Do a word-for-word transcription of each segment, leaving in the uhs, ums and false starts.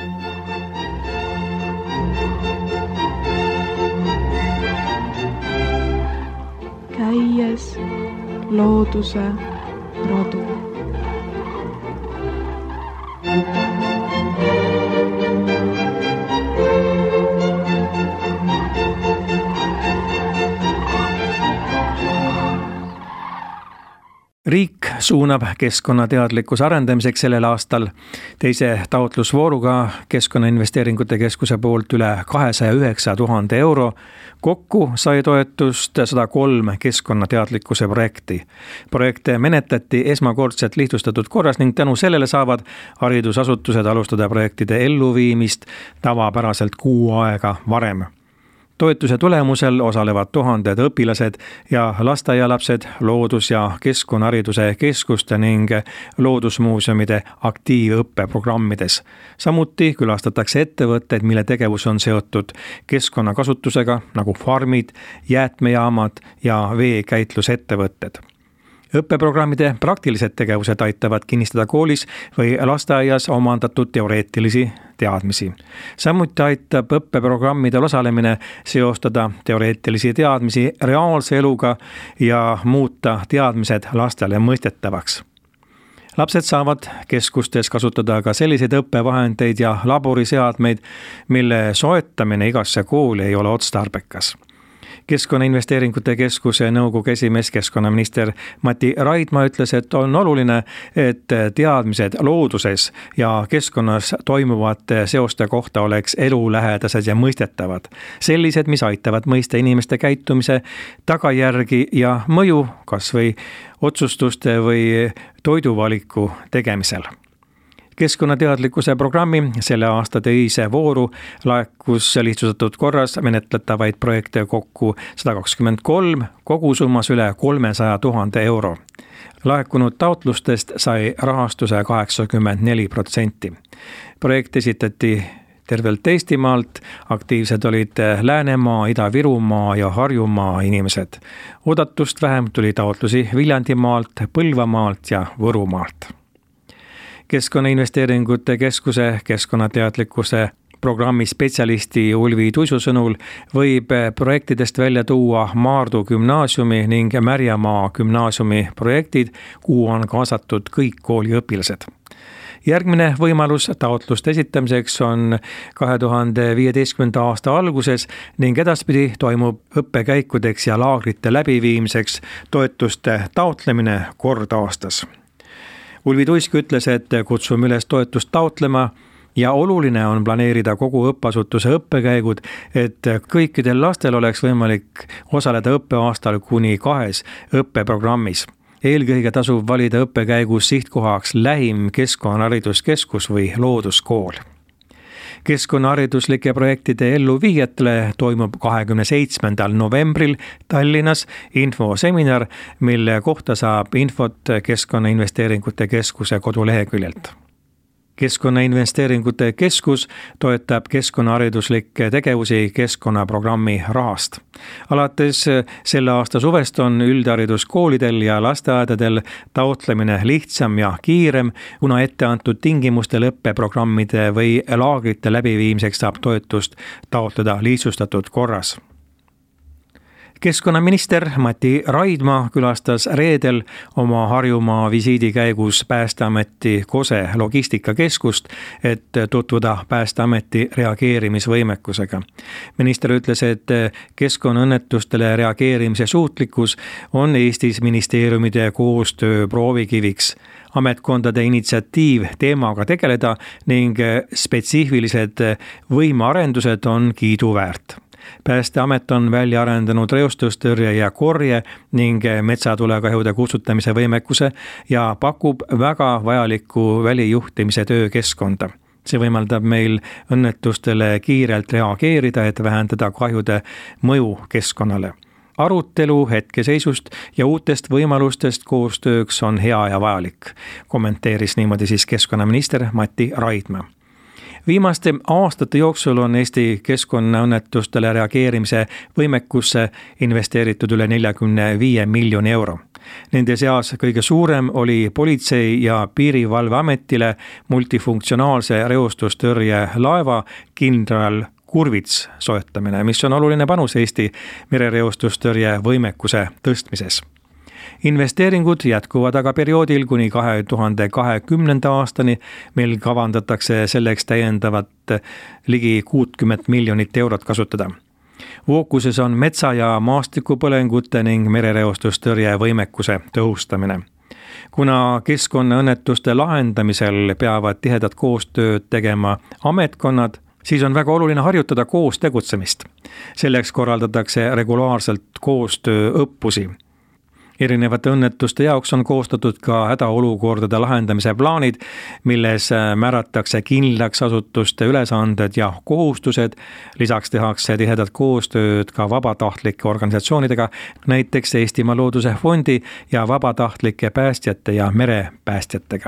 Käies looduse rodu. Riik suunab keskkonnateadlikkuse arendamiseks sellel aastal teise taotlusvooruga Keskkonnainvesteeringute Keskuse poolt üle kahesaja üheksa tuhande euro. Kokku sai toetust sada kolm keskkonnateadlikkuse projekti. Projekte menetleti esmakordselt lihtsustatud korras ning tänu sellele saavad haridusasutused alustada projektide elluviimist tavapäraselt kuu aega varem. Toetuse tulemusel osalevad tuhanded õpilased ja lasteaialapsed loodus- ja keskkonnahariduse keskuste ning loodusmuuseumide aktiivõppeprogrammides. Samuti külastatakse ettevõtteid, mille tegevus on seotud keskkonnakasutusega, nagu farmid, jäätmejaamad ja veekäitlusettevõtted. Õppeprogrammide praktilised tegevused aitavad kinnistada koolis või lasteaias omandatud teoreetilisi teadmisi. Samuti aitab õppeprogrammidel osalemine seostada teoreetilisi teadmisi reaalse eluga ja muuta teadmised lastele mõistetavaks. Lapsed saavad keskustes kasutada ka selliseid õppevahendeid ja laboriseadmeid, mille soetamine igasse kooli ei ole otstarbekas. Keskkonnainvesteeringute Keskuse nõukogu esimees keskkonnaminister Mati Raidma ütles, et on oluline, et teadmised looduses ja keskkonnas toimuvate seoste kohta oleks elulähedased ja mõistetavad. Sellised, mis aitavad mõista inimeste käitumise tagajärgi ja mõju kas või otsustuste või toiduvaliku tegemisel. Keskkonnateadlikkuse programmi selle aasta teise vooru laekus lihtsustatud korras menetletavaid projekte kokku sada kakskümmend kolm, kogusummas üle kolmesaja tuhande euro. Laekunud taotlustest sai rahastuse kaheksakümmend neli protsenti. Projekt esitati tervelt Eestimaalt, aktiivsed olid Läänemaa, Ida-Virumaa ja Harjumaa inimesed. Oodatust vähem tuli taotlusi Viljandimaalt, Põlvamaalt ja Võrumaalt. Keskkonnainvesteeringute Keskuse keskkonnateadlikkuse programmi spetsialisti Ulvi Tuisu sõnul võib projektidest välja tuua Maardu gümnaasiumi ning Märjamaa gümnaasiumi projektid, kuhu on kaasatud kõik kooliõpilased. Järgmine võimalus taotluste esitamiseks on kahe tuhande viieteistkümnenda aasta alguses ning edaspidi toimub õppekäikudeks ja laagrite läbiviimiseks toetuste taotlemine kord aastas. Ulvi Tuisk ütles, et kutsume üles toetust taotlema ja oluline on planeerida kogu õppeasutuse õppekäigud, et kõikidel lastel oleks võimalik osaleda õppeaastal kuni kahes õppeprogrammis. Eelkõige tasub valida õppekäigus sihtkohaks lähim keskkonnahariduskeskus või looduskool. Keskkonnahariduslike projektide elluviijatele toimub kahekümne seitsmendal novembril Tallinnas infoseminar, mille kohta saab infot Keskkonnainvesteeringute Keskuse koduleheküljelt. Keskkonnainvesteeringute Keskus toetab keskkonnahariduslikke tegevusi keskkonnaprogrammi rahast. Alates selle aasta suvest on üldhariduskoolidel ja lasteaedadel taotlemine lihtsam ja kiirem, kuna etteantud tingimustel õppeprogrammide või laagrite läbiviimiseks saab toetust taotleda lihtsustatud korras. Keskkonnaminister Mati Raidma külastas reedel oma Harjumaa visiidi käigus Päästeameti Kose logistikakeskust, et tutvuda Päästeameti reageerimisvõimekusega. Minister ütles, et keskkonnaõnnetustele reageerimise suutlikkus on Eestis ministeeriumide koostöö proovikiviks. Ametkondade initsiatiiv teemaga tegeleda ning spetsiifilised võimearendused on kiiduväärt. Päästeamet on välja arendanud reostustõrje ja korje ning metsatulekahjude kustutamise võimekuse ja pakub väga vajalikku välijuhtimise töökeskkonda. See võimaldab meil õnnetustele kiirelt reageerida, et vähendada kahjude mõju keskkonnale. Arutelu hetkeseisust ja uutest võimalustest koostööks on hea ja vajalik, kommenteeris niimoodi siis keskkonnaminister Mati Raidma. Viimaste aastate jooksul on Eesti keskkonnaõnnetustele reageerimise võimekusse investeeritud üle neljakümne viie miljoni euro. Nende seas kõige suurem oli politsei- ja piirivalveametile multifunktsionaalse reostustõrje laeva kindral Kurvits soetamine, mis on oluline panus Eesti merereostustõrje võimekuse tõstmises. Investeeringud jätkuvad aga perioodil kuni kahe tuhande kahekümnenda aastani, mil kavandatakse selleks täiendavat ligi kuutkümmend miljonit eurot kasutada. Fookuses on metsa- ja maastikupõlengute ning merereostustõrje võimekuse tõhustamine. Kuna keskkonnaõnnetuste lahendamisel peavad tihedat koostööd tegema ametkonnad, siis on väga oluline harjutada koos tegutsemist. Selleks korraldatakse regulaarselt koostööõppusi. Erinevate õnnetuste jaoks on koostatud ka hädaolukordade lahendamise plaanid, milles määratakse kindlaks asutuste ülesanded ja kohustused. Lisaks tehakse tihedat koostööd ka vabatahtlikke organisatsioonidega, näiteks Eestimaa Looduse Fondi ja vabatahtlike päästjate ja merepäästjatega.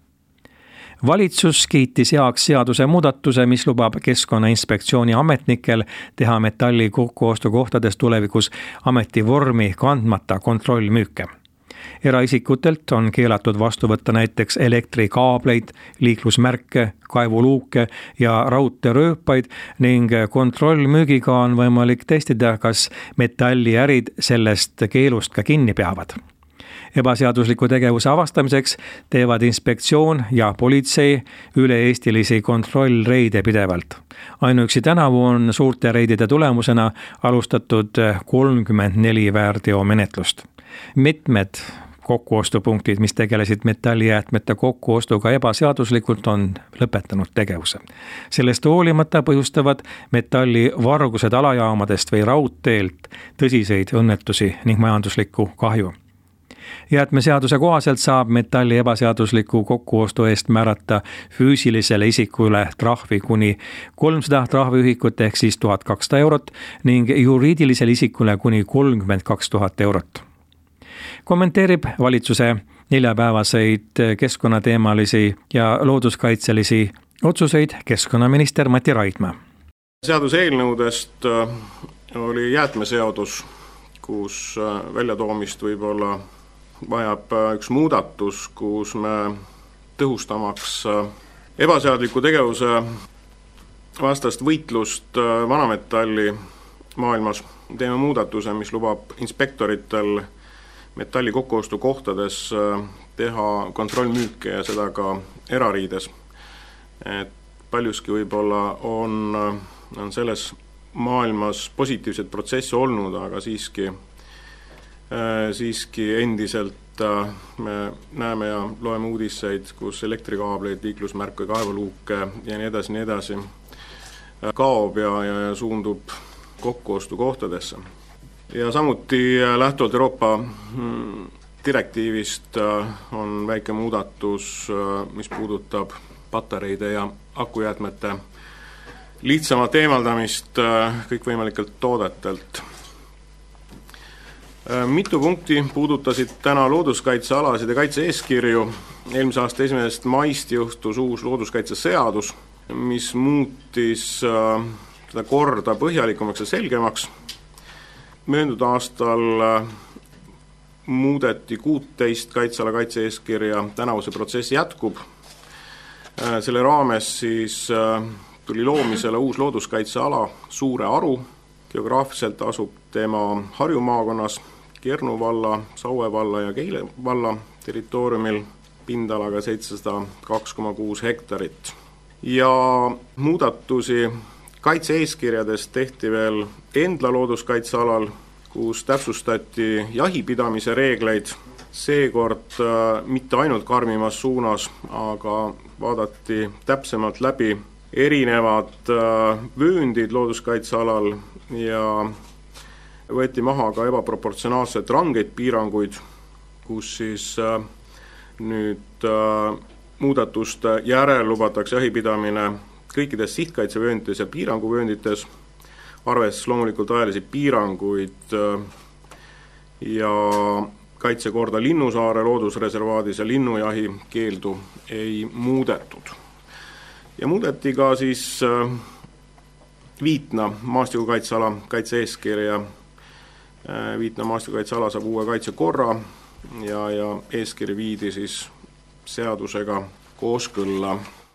Valitsus kiitis heaks seaduse muudatuse, mis lubab Keskkonnainspektsiooni ametnikel teha metalli kokkuostukohtades tulevikus ametivormi kandmata kontrollmüüke. Eraisikutelt on keelatud vastu võtta näiteks elektrikaableid, liiklusmärke, kaevuluuke ja raudteerööpaid ning kontrollmüügiga on võimalik testida, kas metalliärid sellest keelust ka kinni peavad. Ebaseadusliku tegevuse avastamiseks teevad inspektsioon ja politsei üle-eestilisi kontrollreide pidevalt. Ainuüksi tänavu on suurte reidide tulemusena alustatud kolmkümmend neli väärteomenetlust. Mitmed kokkuostupunktid, mis tegelesid metallijäätmete kokkuostuga ebaseaduslikult, on lõpetanud tegevuse. Sellest hoolimata põhjustavad metallivargused alajaamadest või raudteelt tõsiseid õnnetusi ning majanduslikku kahju. Jäätmeseaduse kohaselt saab metalli ebaseadusliku kokkuostu eest määrata füüsilisele isikule trahvi kuni kolmsada trahviühikut ehk siis tuhat kakssada eurot ning juriidilisele isikule kuni kolmkümmend kaks tuhat eurot. Kommenteerib valitsuse neljapäevaseid keskkonnateemalisi ja looduskaitselisi otsuseid keskkonnaminister Mati Raidma. Seaduse eelnõudest oli jäätmeseadus, kus väljatoomist võib-olla vajab üks muudatus, kus me tõhustamaks ebaseadusliku tegevuse vastast võitlust vanametalli maailmas teeme muudatuse, mis lubab inspektoritel metalli kokkuostukohtades teha kontrollmüüke ja seda ka erariides. Et paljuski võib-olla on, on selles maailmas positiivsed protsessi olnud, aga siiski siiski endiselt me näeme ja loeme uudiseid, kus elektrikaableid, liiklusmärke, kaevuluuke ja nii edasi, nii edasi kaob ja, ja, ja suundub kokkuostukohtadesse. Ja samuti lähtuvalt Euroopa direktiivist on väike muudatus, mis puudutab patareide ja akujäätmete lihtsamat eemaldamist kõikvõimalikelt toodetelt. Mitu punkti puudutasid täna looduskaitsealasid ja kaitse-eeskirju. Eelmise aasta esimesest maist jõustus uus looduskaitseseadus, mis muutis seda korda põhjalikumaks ja selgemaks. Möödunud aastal muudeti kuusteist kaitseala kaitse-eeskirja, tänavu see protsess jätkub. Selle raames siis tuli loomisele uus looduskaitseala Suure Aru. Geograafiliselt asub tema Harju maakonnas, Kernu valla, Saue valla ja Keile valla territooriumil pindalaga seitsesada kaks koma kuus hektarit. Ja muudatusi kaitse-eeskirjades tehti veel Endla looduskaitsealal, kus täpsustati jahipidamise reegleid. Seekord mitte ainult karmimas suunas, aga vaadati täpsemalt läbi erinevad vööndid looduskaitsealal ja võeti maha ka ebaproportsionaalselt rangeid piiranguid, kus siis nüüd muudatuste järel lubatakse jahipidamine kõikides sihtkaitsevööndites ja piiranguvööndites, arves loomulikult ajalisi piiranguid ja kaitsekorda Linnusaare loodusreservaadis ja linnujahi keeldu ei muudetud. Ja muudeti ka siis Viitna maastikukaitseala kaitse-eeskirja. Viitna maastikukaitseala saab uue kaitsekorra, ja, ja eeskiri viidi siis seadusega kooskõlla.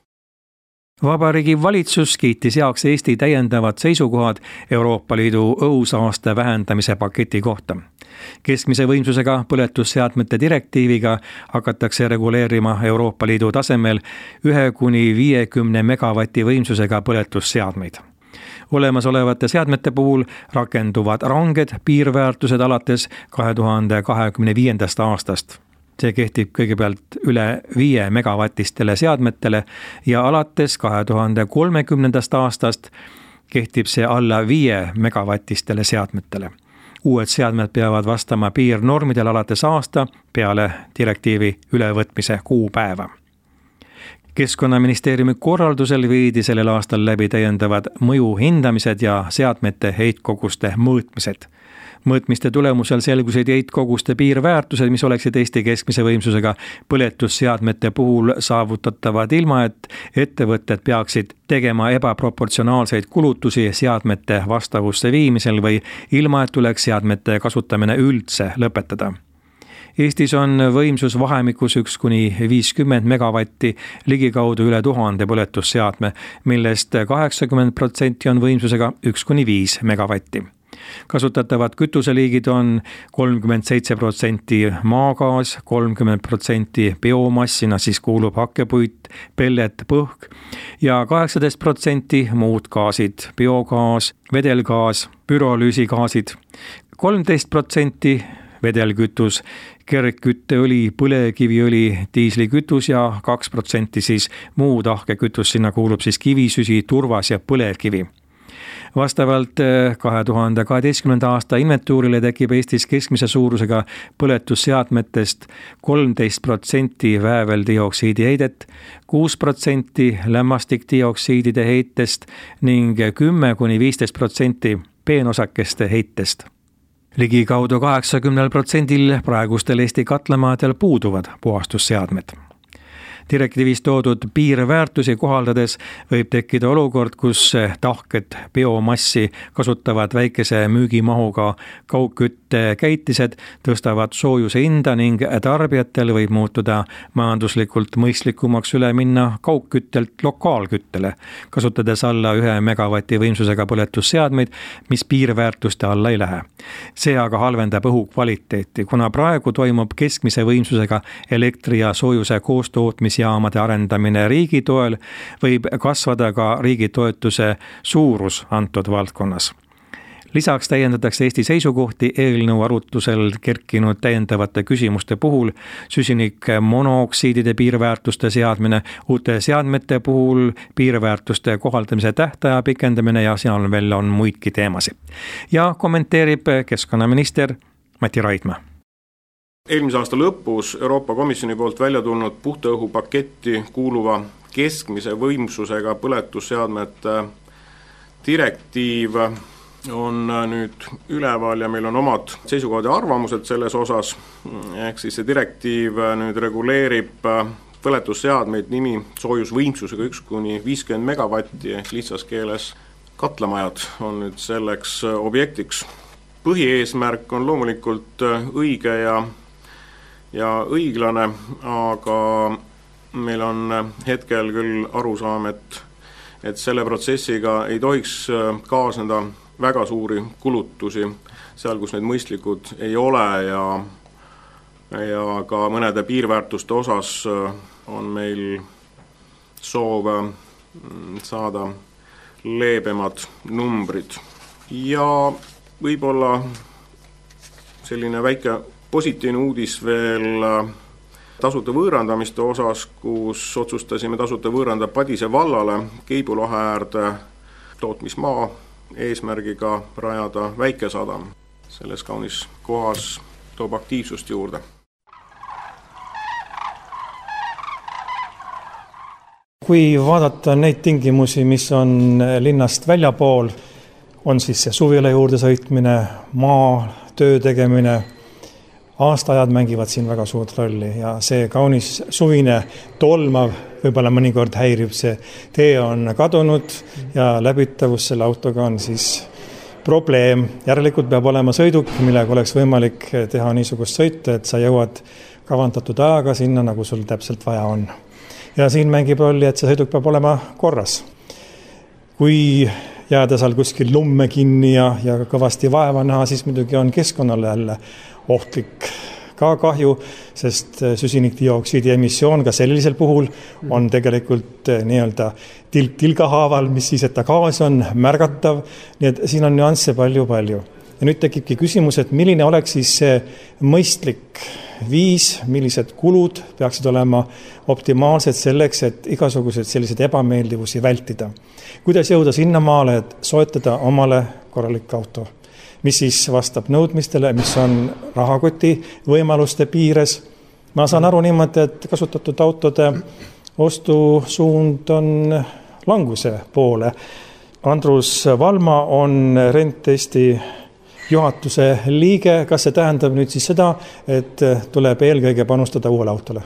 Vabariigi valitsus kiitis heaks Eesti täiendavad seisukohad Euroopa Liidu õhusaaste vähendamise paketi kohta. Keskmise võimsusega põletusseadmete direktiiviga hakatakse reguleerima Euroopa Liidu tasemel ühe kuni viiekümne megavati võimsusega põletusseadmeid. Olemasolevate seadmete puhul rakenduvad ranged piirväärtused alates kahe tuhande kahekümne viiendast aastast. See kehtib kõigepealt üle viie megavatistele seadmetele ja alates kahe tuhande kolmekümnendast aastast kehtib see alla viie megavatistele seadmetele. Uued seadmed peavad vastama piirnormidele alates aasta peale direktiivi ülevõtmise kuupäeva. Keskkonnaministeeriumi korraldusel viidi sellel aastal läbi täiendavad mõju hindamised ja seadmete heitkoguste mõõtmised. Mõõtmiste tulemusel selgusid heitkoguste piirväärtused, mis oleksid Eesti keskmise võimsusega põletusseadmete puhul saavutatavad ilma, et ettevõtted peaksid tegema ebaproportsionaalseid kulutusi seadmete vastavusse viimisel või ilma, et tuleks seadmete kasutamine üldse lõpetada. Eestis on võimsus vahemikus üks kuni viiskümmend megavatti ligikaudu üle tuhande põletusseadme, millest kaheksakümmend protsenti on võimsusega üks kuni viis megavatti. Kasutatavad kütuseliigid on kolmkümmend seitse protsenti maagaas, kolmkümmend protsenti biomassina, siis kuulub hakkepuit, pellet, põhk ja kaheksateist protsenti muud gaasid, biogaas, vedelgaas, pürolüüsigaasid, kolmteist protsenti vedelkütus, kergkütteõli, põlevkiviõli, diislikütus ja kaks protsenti siis muu tahkekütus, sinna kuulub siis kivisüsi, turvas ja põlevkivi. Vastavalt kahe tuhande kaheteistkümnenda aasta inventuurile tekib Eestis keskmise suurusega põletusseadmetest kolmteist protsenti vääveldioksiidi heidet, kuus protsenti lämmastikdioksiidide heitest ning kümme kuni viisteist protsenti peenosakeste heitest. Ligikaudu kaheksakümmend protsendil praegustel Eesti katlamaadel puuduvad puhastusseadmed. Direktiivis toodud piirväärtusi kohaldades võib tekkida olukord, kus tahket biomassi kasutavad väikese müügimahuga kaugküttekäitised tõstavad soojuse hinda ning tarbijatel võib muutuda majanduslikult mõistlikumaks üle minna kaugküttelt lokaalküttele, kasutades alla ühe megavati võimsusega põletusseadmeid, mis piirväärtuste alla ei lähe. See aga halvendab õhu kvaliteeti, kuna praegu toimub keskmise võimsusega elektri ja soojuse koostootmis jaamade arendamine riigi toel, võib kasvada ka riigi toetuse suurus antud valdkonnas. Lisaks täiendatakse Eesti seisukohti eelnõu arutlusel kerkinud täiendavate küsimuste puhul, süsinik monooksiidide piirväärtuste seadmine, uute seadmete puhul piirväärtuste kohaldamise tähtaja pikendamine ja seal veel on muidki teemasid. Ja kommenteerib keskkonnaminister Mati Raidma. Eelmise aasta lõpus Euroopa Komisjoni poolt välja tulnud puhta õhu paketti kuuluva keskmise võimsusega põletusseadmete direktiiv on nüüd üleval ja meil on omad seisukohad ja arvamused selles osas. Ehk siis see direktiiv nüüd reguleerib põletusseadmeid nimi soojusvõimsusega üks kuni viiskümmend megavatti, ehk lihtsas keeles katlamajad on nüüd selleks objektiks. Põhieesmärk on loomulikult õige ja ja õiglane, aga meil on hetkel küll arusaam, et, et selle protsessiga ei tohiks kaasneda väga suuri kulutusi, seal kus need mõistlikud ei ole ja, ja ka mõnede piirväärtuste osas on meil soov saada leebemad numbrid. Ja võib-olla selline väike positiivne uudis veel tasuta võõrandamiste osas, kus otsustasime tasuta võõranda Padise vallale Keibulahe äärde tootmismaa eesmärgiga rajada väikesadam. Selles kaunis kohas toob aktiivsust juurde. Kui vaadata neid tingimusi, mis on linnast väljapool, on siis see suvila juurde sõitmine, maa, töö tegemine, aastaajad mängivad siin väga suurt rolli ja see kaunis suvine tolmav võib-olla mõnikord häirib, see tee on kadunud ja läbitavus selle autoga on siis probleem. Järelikult peab olema sõiduk, millega oleks võimalik teha niisugust sõitu, et sa jõuad kavandatud ajaga sinna, nagu sul täpselt vaja on. Ja siin mängib rolli, et see sõiduk peab olema korras. Kui jääda seal kuskil lumme kinni ja, ja kõvasti vaeva näha, siis muidugi on keskkonnale jälle ohtlik ka kahju, sest süsinikdioksiidi emissioon ka sellisel puhul on tegelikult nii-öelda tilk tilgahaaval, mis siis, et ta gaas on märgatav, nii et siin on nüansse palju-palju. Ja nüüd tekibki küsimus, et milline oleks siis see mõistlik viis, millised kulud peaksid olema optimaalsed selleks, et igasugused sellised ebameeldivusi vältida. Kuidas jõuda sinnamaale, et soetada omale korralik auto, mis siis vastab nõudmistele, mis on rahakoti võimaluste piires. Ma saan aru niimoodi, et kasutatud autode ostusuund on languse poole. Andrus Valma on Rent-Eesti juhatuse liige. Kas see tähendab nüüd siis seda, et tuleb eelkõige panustada uuele autole?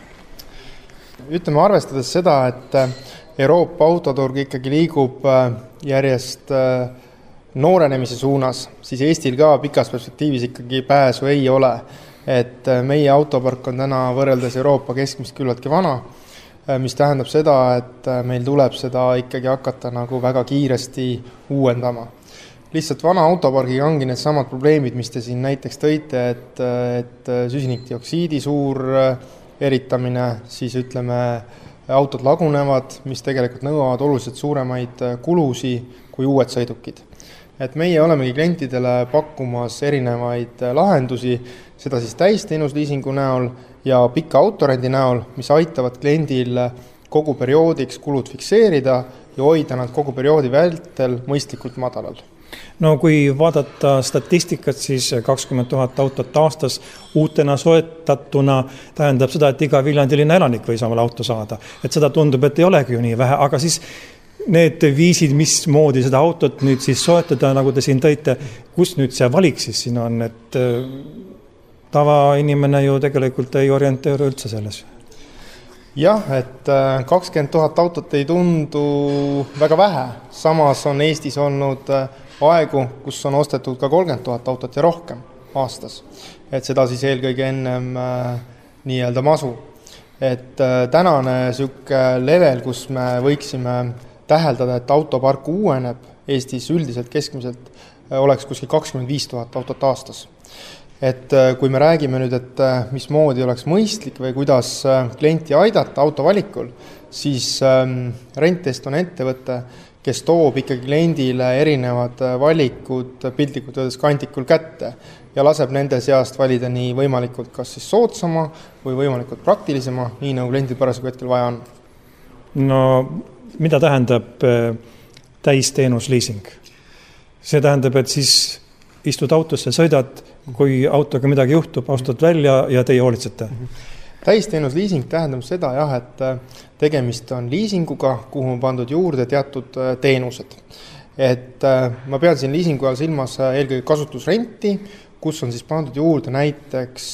Ütleme arvestades seda, et Euroopa autoturg ikkagi liigub järjest noorenemise suunas, siis Eestil ka pikas perspektiivis ikkagi pääsu ei ole. Et meie autopark on täna võrreldes Euroopa keskmist küllaltki vana, mis tähendab seda, et meil tuleb seda ikkagi hakata nagu väga kiiresti uuendama. Lihtsalt vana autopargiga ongi need samad probleemid, mis te siin näiteks tõite, et, et süsinikdioksiidi suur eritamine, siis ütleme, autod lagunevad, mis tegelikult nõuavad oluliselt suuremaid kulusi kui uued sõidukid. Et meie olemegi klientidele pakkumas erinevaid lahendusi, seda siis täisteenusliisingu näol ja pika autorendi näol, mis aitavad kliendil kogu perioodiks kulud fikseerida ja hoida nad kogu perioodi vältel mõistlikult madalal. No kui vaadata statistikat, siis kakskümmend tuhat autot aastas uutena soetatuna tähendab seda, et iga viljandiline elanik võis omale auto saada. Et seda tundub, et ei olegi ju nii vähe, aga siis need viisid, mis moodi seda autot nüüd siis soetada, nagu te siin tõite, kus nüüd see valik siis siin on, et tavainimene ju tegelikult ei orienteeru üldse selles? Jah, et kakskümmend tuhat autot ei tundu väga vähe. Samas on Eestis olnud aegu, kus on ostetud ka kolmkümmend tuhat autot ja rohkem aastas. Et seda siis eelkõige ennem nii-öelda masu. Et tänane sükke level, kus me võiksime täheldada, et autopark uueneb Eestis üldiselt keskmiselt, oleks kuskil kakskümmend viis tuhat autot aastas. Et kui me räägime nüüd, et mis moodi oleks mõistlik või kuidas klienti aidata auto valikul, siis Rent-Est on ettevõte, kes toob ikkagi kliendile erinevad valikud piltlikult öeldes kantikul kätte ja laseb nende seast valida nii võimalikult kas siis soodsama või võimalikult praktilisema, nii nagu kliendil parasjagu hetkel vaja on. No mida tähendab täisteenusliising? See tähendab, et siis istud autosse, sõidad, kui autoga midagi juhtub, astad välja ja teie hoolitsete. Täisteenusliising tähendab seda, jah, et tegemist on liisinguga, kuhu on pandud juurde teatud teenused. Et ma pean siin liisingu all silmas eelkõige kasutusrenti, kus on siis pandud juurde näiteks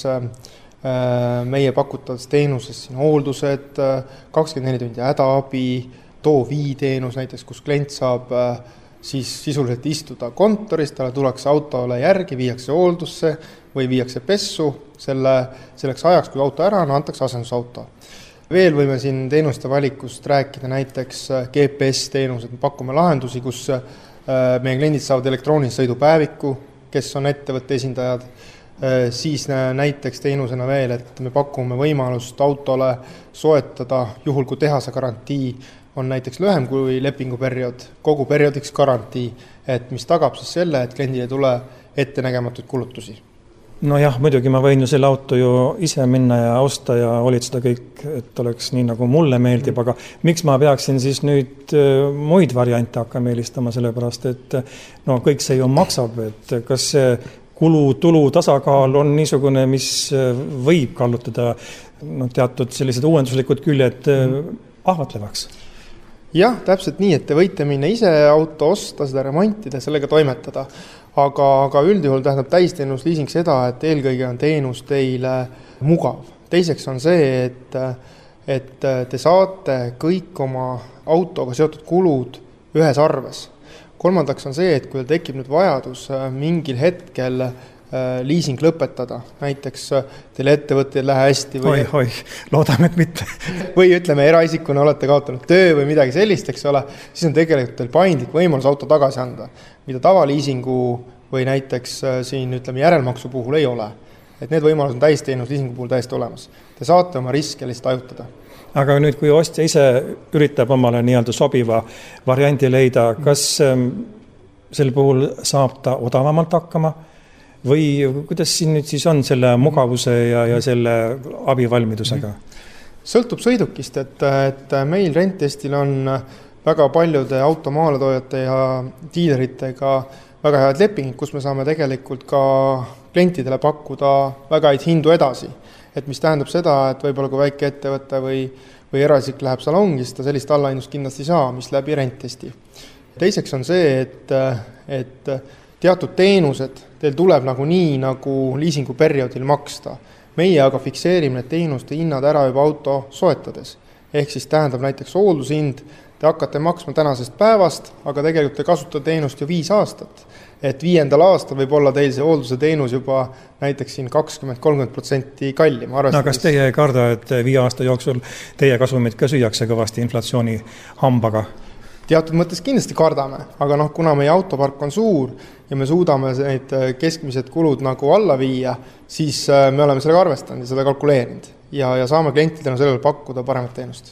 meie pakutavas teenuses siin hooldused, kakskümmend neli tundi hädaabi, too viiteenus näiteks, kus klient saab siis sisuliselt istuda kontoris, talle tullakse autole järgi, viiakse hooldusse või viiakse pessu selle, selleks ajaks, kui auto ära on, antakse asendusauto. Veel võime siin teenuste valikust rääkida näiteks G P S-teenused, me pakume lahendusi, kus meie kliendid saavad elektroonilise sõidupäeviku, kes on ettevõtte esindajad, siis näiteks teenusena veel, et me pakume võimalust autole soetada juhul, kui tehase garantii on näiteks lühem kui lepinguperiood, kogu perioodiks garantii, et mis tagab siis selle, et kliendile ei tule ettenägematuid kulutusi. No jah, muidugi ma võin ju selle auto ju ise minna ja osta ja hoolitseda kõik, et oleks nii, nagu mulle meeldib, aga miks ma peaksin siis nüüd muid variante hakkama eelistama, sellepärast, et no kõik see ju maksab, et kas see kulu-tulu tasakaal on niisugune, mis võib kallutada no, teatud sellised uuenduslikud küljed ahvatlevaks? Jah, täpselt nii, et te võite minna ise auto osta, seda remontida, sellega toimetada. Aga, aga üldjuhul tähendab täisteenusliising seda, et eelkõige on teenus teile mugav. Teiseks on see, et, et te saate kõik oma autoga seotud kulud ühes arves. kolmandaks on see, et kui tekib nüüd vajadus mingil hetkel liising lõpetada, näiteks teil ettevõtte ei lähe hästi või... Oi, oi, loodame, et mitte. või ütleme, eraisikuna olete kaotanud töö või midagi sellist, eks ole, siis on tegelikult teil paindlik võimalus auto tagasi anda, mida tavaliisingu või näiteks siin ütleme järelmaksu puhul ei ole. Et need võimalused on täisteenus liisingu puhul täiesti olemas. Te saate oma riske lihtsalt ajutada. Aga nüüd, kui ostja ise üritab omale nii-öelda sobiva variandi leida, kas sel puhul saab ta odavamalt hakkama? Või kuidas siin nüüd siis on selle mugavuse ja, ja selle abivalmidusega? Sõltub sõidukist, et, et meil Rentestil on väga paljude automaaletoojate ja diileritega väga head lepingid, kus me saame tegelikult ka klientidele pakkuda väga häid hindu edasi. Et mis tähendab seda, et võib-olla kui väike ettevõte või, või eraisik läheb salongi, siis ta sellist allahindlust kindlasti saa, mis läbi Rentesti. Teiseks on see, et, et teatud teenused teil tuleb nagu nii, nagu liisinguperioodil maksta. Meie aga fikseerime need teenuste hinnad ära juba auto soetades. Ehk siis tähendab näiteks hooldushind, te hakkate maksma tänasest päevast, aga tegelikult te kasutate teenust ju viis aastat. Et viiendal aastal võib olla teil see hoolduse teenus juba näiteks siin kakskümmend kolmkümmend protsenti kallim. No, kas teie ei karda, et viie aasta jooksul teie kasumid ka süüakse kõvasti inflatsiooni hambaga? Teatud mõttes kindlasti kardame, aga noh, kuna meie autopark on suur ja me suudame need keskmised kulud nagu alla viia, siis me oleme sellega arvestanud ja seda kalkuleerinud ja, ja saame klientidena sellele pakkuda paremat teenust.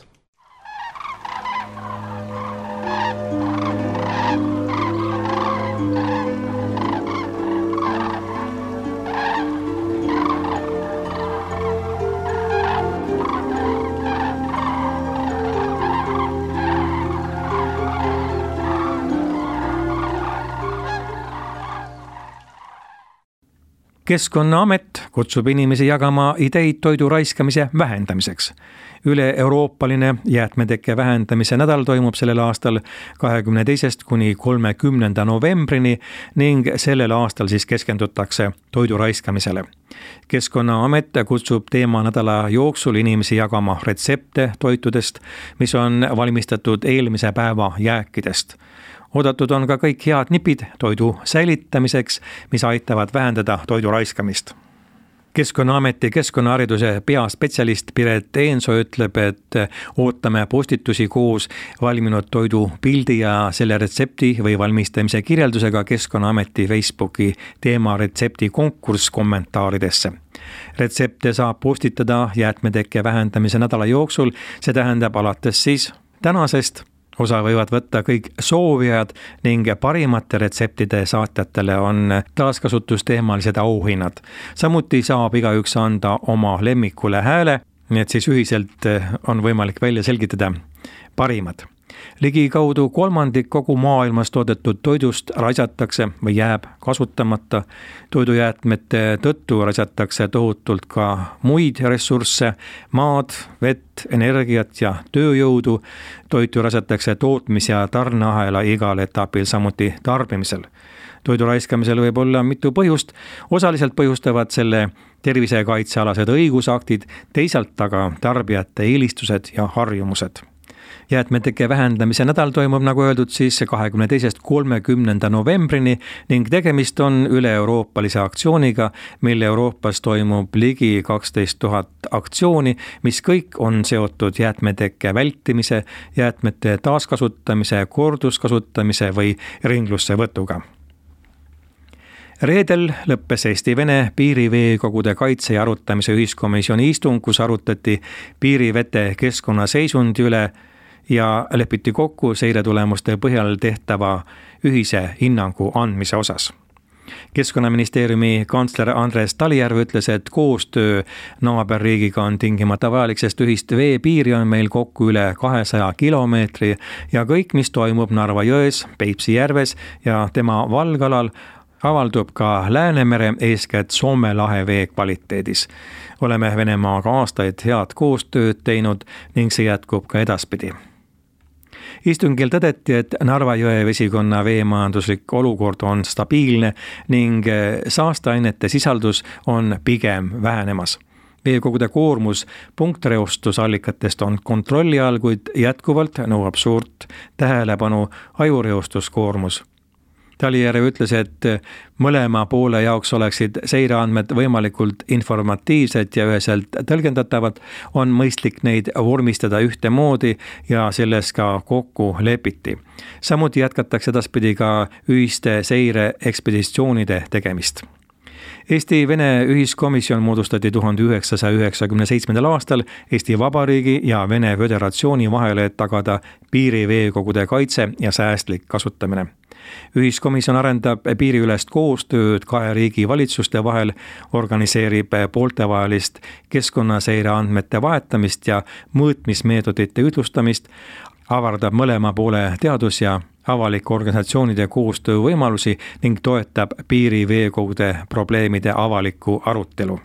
Keskkonnaamet kutsub inimesi jagama ideid toidu raiskamise vähendamiseks. Üle-euroopaline jäätmetekke vähendamise nädal toimub sellel aastal kahekümne teisest kuni kolmekümnenda novembrini ning sellel aastal siis keskendutakse toidu raiskamisele. Keskkonnaamet kutsub teemanädala jooksul inimesi jagama retsepte toitudest, mis on valmistatud eelmise päeva jääkidest. Oodatud on ka kõik head nipid toidu säilitamiseks, mis aitavad vähendada toidu raiskamist. Keskkonnaameti keskkonnahariduse peaspetsialist Piret Eenso ütleb, et ootame postitusi koos valminud toidu pildi ja selle retsepti või valmistamise kirjeldusega Keskkonnaameti Facebooki teema retsepti konkurss kommentaaridesse. Retsepte saab postitada jäätmetekke vähendamise nädala jooksul, see tähendab alates siis tänasest. Osa võivad võtta kõik soovijad ning parimate retseptide saatjatele on taaskasutusteemalised auhinnad. Samuti saab igaüks anda oma lemmikule hääle, nii et siis ühiselt on võimalik välja selgitada parimad. Ligi kaudu kolmandik kogu maailmas toodetud toidust raisatakse või jääb kasutamata. Toidujäätmete tõttu raisatakse tohutult ka muid ressursse, maad, vett, energiat ja tööjõudu. Toitu raisatakse tootmis- ja tarneahela igal etapil, samuti tarbimisel. Toidu raiskamisel võib olla mitu põhjust. Osaliselt põhjustavad selle tervisekaitsealased õigusaktid, teisalt aga tarbijate eelistused ja harjumused. Jäätmeteke vähendamise nädal toimub, nagu öeldud, siis kahekümne teisest kolmekümnenda novembrini ning tegemist on üle-euroopalise aktsiooniga, mille Euroopas toimub ligi kaksteist tuhat aktsiooni, mis kõik on seotud jäätmeteke vältimise, jäätmete taaskasutamise, korduskasutamise või ringlusse võtuga. Reedel lõppes Eesti-Vene piiriveekogude kaitse ja arutamise ühiskomisjoni istung, kus arutati piirivete keskkonnaseisundi üle ja lepiti kokku seiretulemuste põhjal tehtava ühise hinnangu andmise osas. Keskkonnaministeeriumi kantsler Andres Talijärv ütles, et koostöö naaberriigiga on tingimata vajalik, sest ühist veepiiri on meil kokku üle kahesaja kilomeetri ja kõik, mis toimub Narva jões, Peipsi järves ja tema valgalal, avaldub ka Läänemere, eeskätt Soome lahe vee kvaliteedis. Oleme Venemaaga aastaid head koostööd teinud ning see jätkub ka edaspidi. Istungil tõdeti, et Narva jõe vesikonna veemajanduslik olukord on stabiilne ning saasteainete sisaldus on pigem vähenemas. Veekogude koormus punktreostusallikatest on kontrolli all, kuid jätkuvalt nõuab suurt tähelepanu hajureostuskoormus. Talijärv ütles, et mõlema poole jaoks oleksid seireandmed võimalikult informatiivsed ja üheselt tõlgendatavad, on mõistlik neid vormistada ühtemoodi ja selles ka kokku lepiti. Samuti jätkatakse edaspidi ka ühiste seire ekspeditsioonide tegemist. Eesti-Vene ühiskomisjon moodustati tuhande üheksasaja üheksakümne seitsmendal aastal Eesti Vabariigi ja Vene Föderatsiooni vahele, et tagada piiriveekogude kaitse ja säästlik kasutamine. Ühiskomisjon arendab piiriülest koostööd kahe riigi valitsuste vahel, organiseerib pooltevahelist keskkonnaseire andmete vahetamist ja mõõtmismeetodite ütlustamist, avardab mõlema poole teadus- ja avalike organisatsioonide koostöövõimalusi ning toetab piiriveekogude probleemide avalikku arutelu.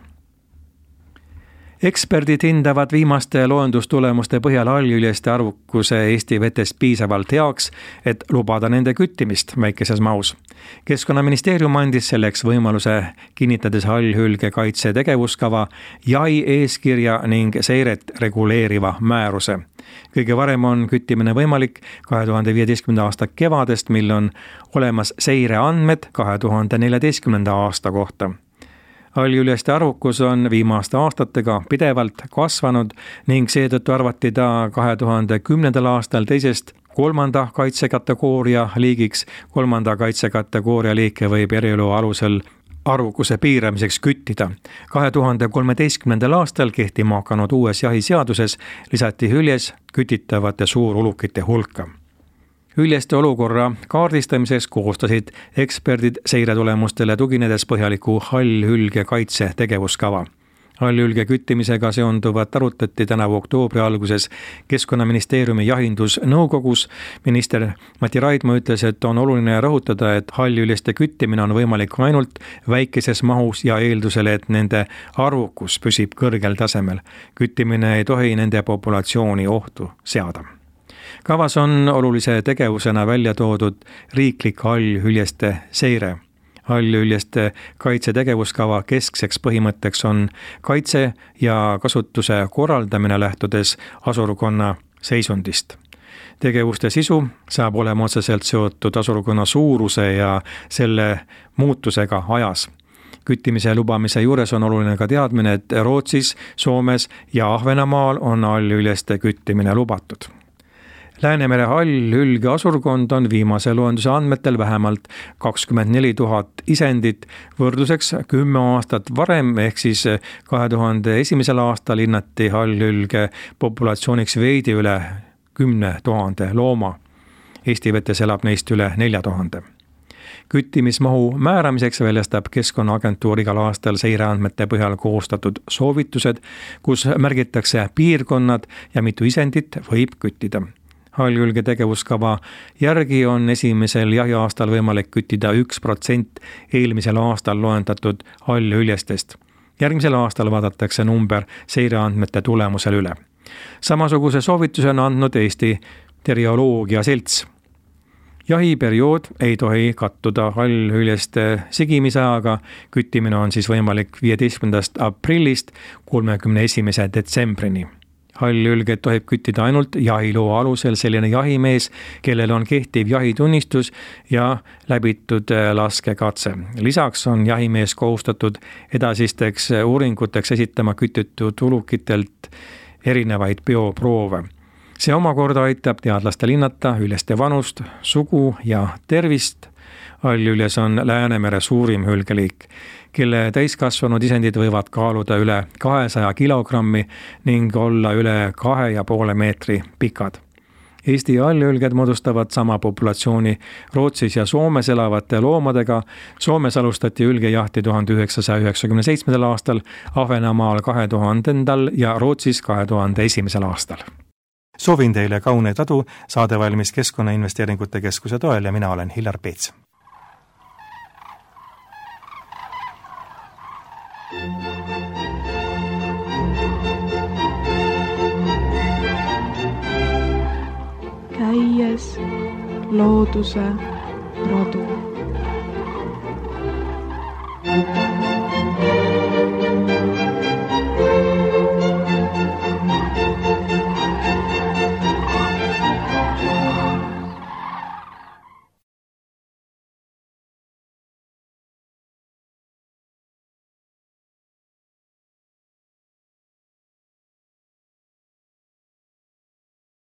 Eksperdid hindavad viimaste loendustulemuste põhjal hallhüljeste arvukuse Eesti vetes piisavalt heaks, et lubada nende küttimist väikeses mahus. Keskkonnaministeerium andis selleks võimaluse, kinnitades hallhülge kaitse tegevuskava, jahi eeskirja ning seiret reguleeriva määruse. Kõige varem on küttimine võimalik kahe tuhande viieteistkümnenda aasta kevadest, mil on olemas seireandmed kahe tuhande neljateistkümnenda aasta kohta. Hallhüljeste arvukus on viimaste aastatega pidevalt kasvanud ning seetõttu arvati ta kahe tuhande kümnendal aastal teisest kolmanda kaitsekategooria liigiks. Kolmanda kaitsekategooria liike võib eriolu alusel arvukuse piiramiseks küttida. kahe tuhande kolmeteistkümnendal aastal kehtima hakanud uues jahiseaduses lisati hüljes kütitavate suurulukite hulka. Hüljeste olukorra kaardistamiseks koostasid eksperdid seiretulemustele tuginedes põhjaliku hallhülge kaitse tegevuskava. Hallhülge küttimisega seonduvat arutati tänavu oktoobri alguses Keskkonnaministeeriumi jahindusnõukogus. Minister Mati Raidma ütles, et on oluline rõhutada, et hallhüljeste küttimine on võimalik ainult väikeses mahus ja eeldusele, et nende arvukus püsib kõrgel tasemel. Küttimine ei tohi nende populatsiooni ohtu seada. Kavas on olulise tegevusena välja toodud riiklik hallhüljeste seire. Hallhüljeste kaitse tegevuskava keskseks põhimõtteks on kaitse ja kasutuse korraldamine lähtudes asurkonna seisundist. Tegevuste sisu saab olema otseselt seotud asurkonna suuruse ja selle muutusega ajas. Küttimise lubamise juures on oluline ka teadmine, et Rootsis, Soomes ja Ahvenamaal on hallhüljeste küttimine lubatud. Läänemere hallhülge asurkond on viimase loenduse andmetel vähemalt kakskümmend neli tuhat isendit, võrdluseks kümme aastat varem ehk siis kahe tuhande esimesel aastal hinnati hallhülge populatsiooniks veidi üle kümne tuhande looma. Eesti vetes elab neist üle nelja tuhande. Küttimismahu määramiseks väljastab Keskkonnaagentuur igal aastal seireandmete põhjal koostatud soovitused, kus märgitakse piirkonnad ja mitu isendit võib küttida. Hallhülge tegevuskava järgi on esimesel jahiaastal võimalik küttida üks protsent eelmisel aastal loendatud hallhüljestest. Järgmisel aastal vaadatakse number seireandmete tulemusel üle. Samasuguse soovituse on andnud Eesti Terioloogia Selts. Jahiperiood ei tohi kattuda hallhüljeste sigimisajaga, küttimine on siis võimalik viieteistkümnendast aprillist kolmekümne esimese detsembrini. Hallhülget tohib küttida ainult jahiloo alusel selline jahimees, kellel on kehtiv jahitunnistus ja läbitud laskekatse. Lisaks on jahimees kohustatud edasisteks uuringuteks esitama kütitud ulukitelt erinevaid bioproove. See omakorda aitab teadlastel hinnata hüljeste vanust, sugu ja tervist. Hallhüljes on Läänemere suurim hülgeliik, kelle täiskasvanud isendid võivad kaaluda üle kahesaja kilogrammi ning olla üle kahe ja poole meetri pikad. Eesti hallhülged moodustavad sama populatsiooni Rootsis ja Soomes elavate loomadega. Soomes alustati hülgejahti tuhande üheksasaja üheksakümne seitsmendal aastal, Ahvenamaal kahe tuhandendal ja Rootsis kahe tuhande esimesel aastal. Soovin teile kauneid adu, saade valmis Keskkonnainvesteeringute Keskuse toel ja mina olen Hillar Peets. Käies looduse rodu.